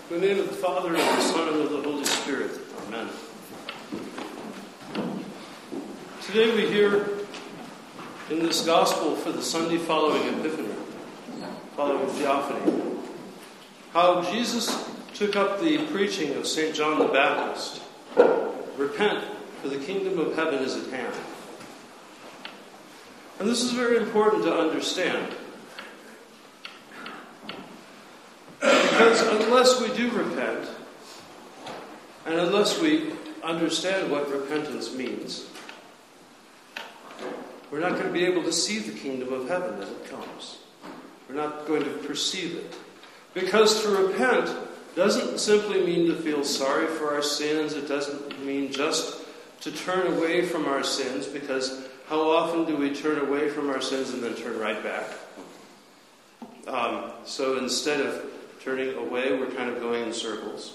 In the name of the Father, and of the Son, and of the Holy Spirit. Amen. Today we hear in this Gospel for the Sunday following Epiphany, following Theophany, how Jesus took up the preaching of St. John the Baptist. Repent, for the kingdom of heaven is at hand. And this is very important to understand. Because unless we do repent, and unless we understand what repentance means, we're not going to be able to see the kingdom of heaven as it comes. We're not going to perceive it. Because to repent doesn't simply mean to feel sorry for our sins. It doesn't mean just to turn away from our sins, because how often do we turn away from our sins and then turn right back? So instead of turning away, we're kind of going in circles.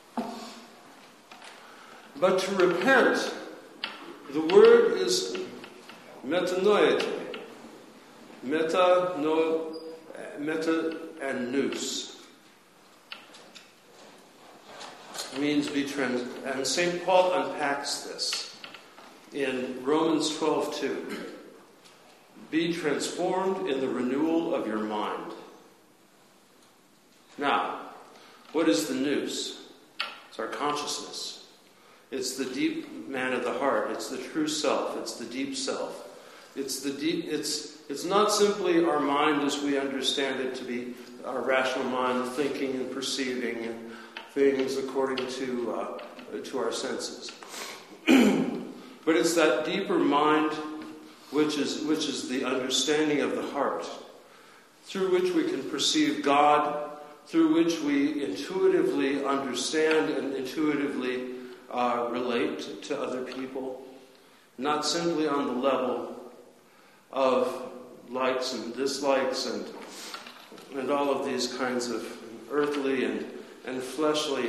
But to repent, the word is metanoia. Meta and nous. Means be and St. Paul unpacks this in Romans 12:2. Be transformed in the renewal of your mind. Now, what is the nous? It's our consciousness. It's the deep man of the heart. It's the true self. It's the deep self. It's not simply our mind as we understand it to be our rational mind, thinking and perceiving and things according to our senses. But it's that deeper mind which is the understanding of the heart, through which we can perceive God, through which we intuitively understand and intuitively relate to other people, not simply on the level of likes and dislikes and all of these kinds of earthly and fleshly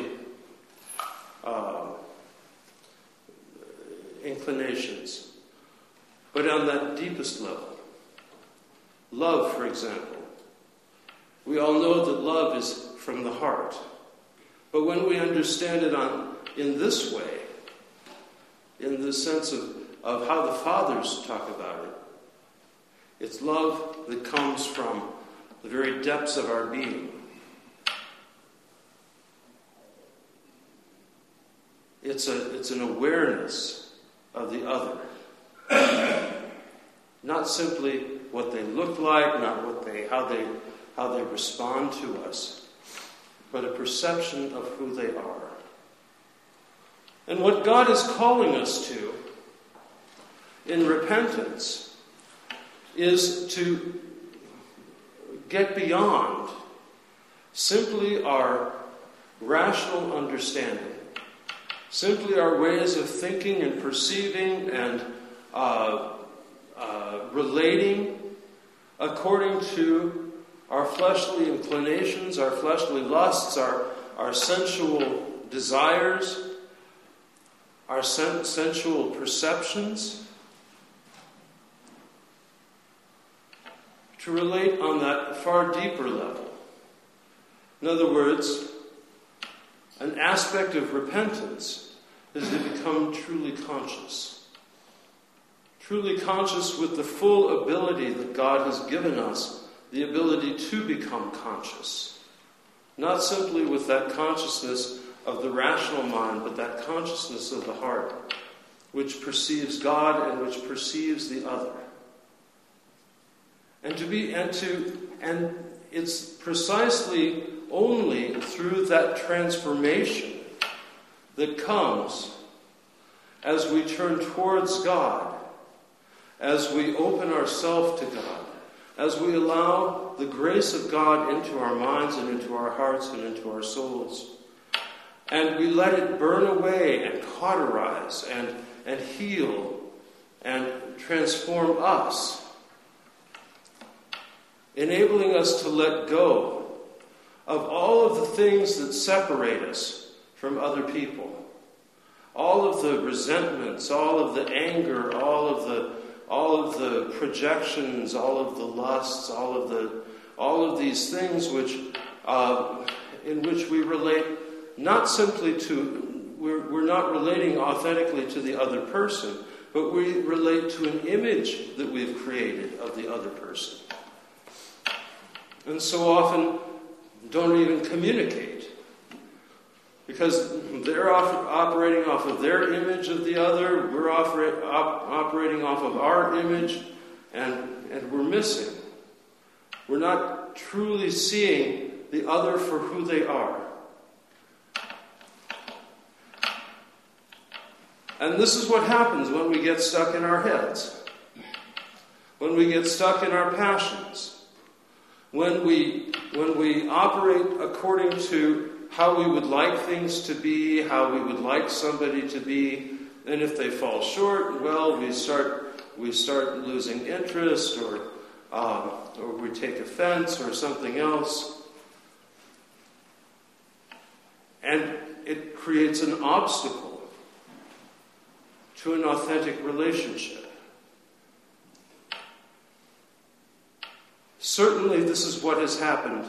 inclinations, but on that deepest level. Love, for example. We all know that love is from the heart. But when we understand it in this way, in the sense of how the fathers talk about it, it's love that comes from the very depths of our being. It's an awareness of the other. Not simply what they look like, not how they respond to us, but a perception of who they are. And what God is calling us to in repentance is to get beyond simply our rational understanding, simply our ways of thinking and perceiving and relating according to our fleshly inclinations, our fleshly lusts, our sensual desires, our sensual perceptions, to relate on that far deeper level. In other words, an aspect of repentance is to become truly conscious. Truly conscious with the full ability that God has given us, the ability to become conscious. Not simply with that consciousness of the rational mind, but that consciousness of the heart, which perceives God and which perceives the other. And it's precisely only through that transformation that comes as we turn towards God, as we open ourselves to God, as we allow the grace of God into our minds and into our hearts and into our souls. And we let it burn away and cauterize and heal and transform us, enabling us to let go of all of the things that separate us from other people. All of the resentments, all of the anger, all of the projections, all of the lusts, all of these things which in which we relate not simply to, we're not relating authentically to the other person, but we relate to an image that we've created of the other person. And so often don't even communicate, because they're operating off of their image of the other, we're operating off of our image, and we're missing. We're not truly seeing the other for who they are. And this is what happens when we get stuck in our heads, when we get stuck in our passions, when we operate according to how we would like things to be, how we would like somebody to be, and if they fall short, well, we start losing interest, or we take offense, or something else, and it creates an obstacle to an authentic relationship. Certainly, this is what has happened.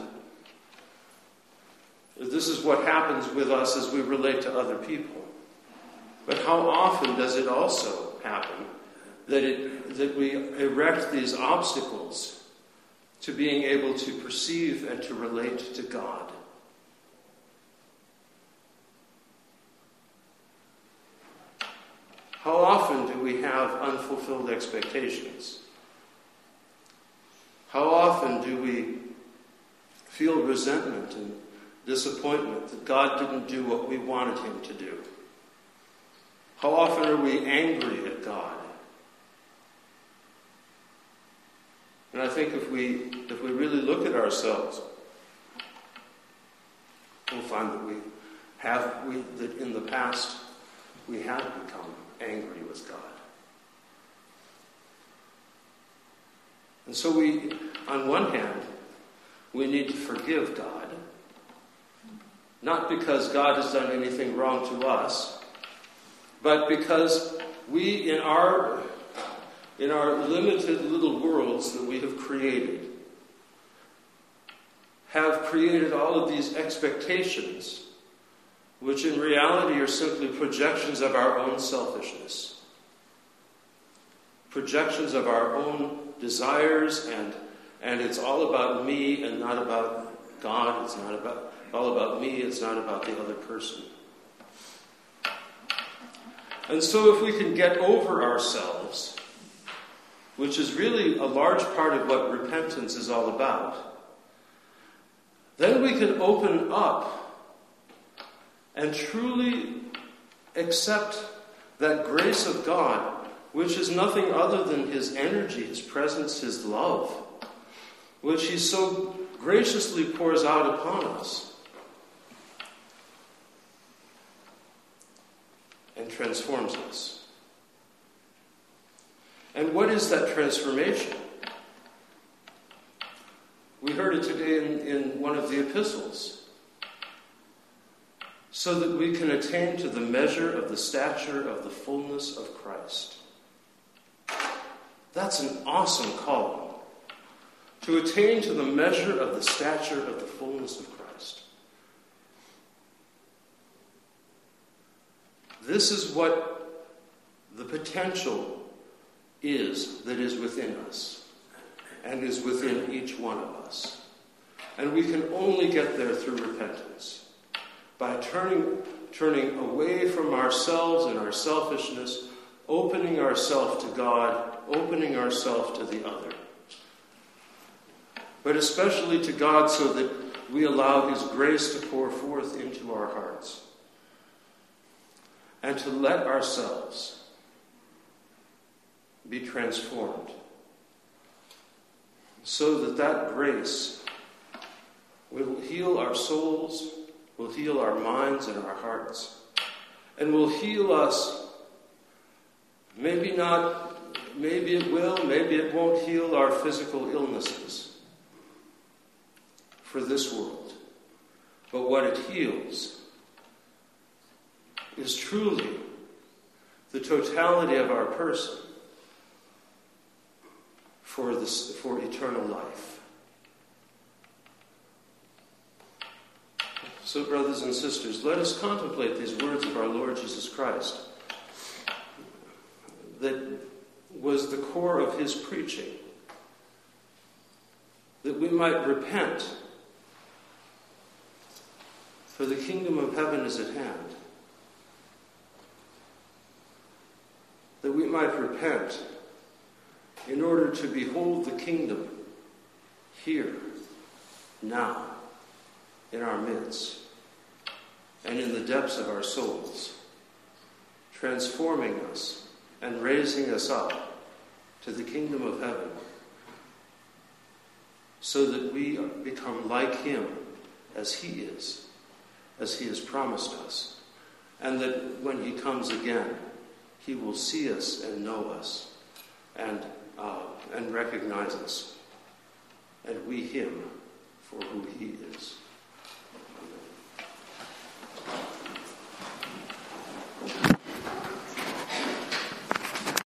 This is what happens with us as we relate to other people. But how often does it also happen that we erect these obstacles to being able to perceive and to relate to God? How often do we have unfulfilled expectations? How often do we feel resentment and disappointment that God didn't do what we wanted him to do? How often are we angry at God? And I think if we really look at ourselves, we'll find that in the past we have become angry with God. And so on one hand, we need to forgive God, not because God has done anything wrong to us, but because we, in our limited little worlds that we have created all of these expectations, which in reality are simply projections of our own selfishness, projections of our own desires, and it's all about me and not about God. It's not all about me. It's not about the other person. And so if we can get over ourselves, which is really a large part of what repentance is all about, then we can open up and truly accept that grace of God, which is nothing other than his energy, his presence, his love, which he so graciously pours out upon us and transforms us. And what is that transformation? We heard it today in one of the epistles. So that we can attain to the measure of the stature of the fullness of Christ. That's an awesome calling. To attain to the measure of the stature of the fullness of Christ. This is what the potential is that is within us and is within each one of us. And we can only get there through repentance. By turning away from ourselves and our selfishness, opening ourselves to God, opening ourselves to the other. But especially to God, so that we allow his grace to pour forth into our hearts. And to let ourselves be transformed. So that grace will heal our souls, will heal our minds and our hearts, and will heal us. Maybe not, maybe it will, maybe it won't heal our physical illnesses for this world. But what it heals is truly the totality of our person for eternal life. So, brothers and sisters, let us contemplate these words of our Lord Jesus Christ that was the core of his preaching, that we might repent, for the kingdom of heaven is at hand. That we might repent in order to behold the kingdom here, now, in our midst, and in the depths of our souls, transforming us and raising us up to the kingdom of heaven, so that we become like him as he is, as he has promised us, and that when he comes again, he will see us and know us and recognize us, and we him for who he is.